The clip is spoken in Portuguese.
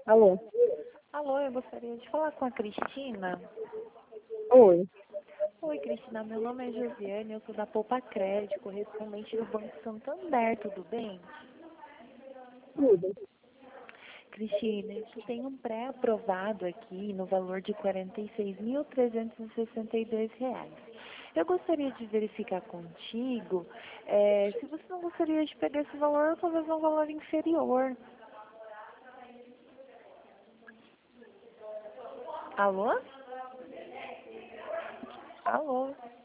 Alô? Alô, eu gostaria de falar com a Cristina. Oi. Oi, Cristina, meu nome é Josiane, eu sou da Poupa Crédito, correspondente do Banco Santander, tudo bem? Tudo. Cristina, eu tenho um pré-aprovado aqui no valor de R$ 46.362. Eu gostaria de verificar contigo se você não gostaria de pegar esse valor ou talvez um valor inferior. Alô? Alô?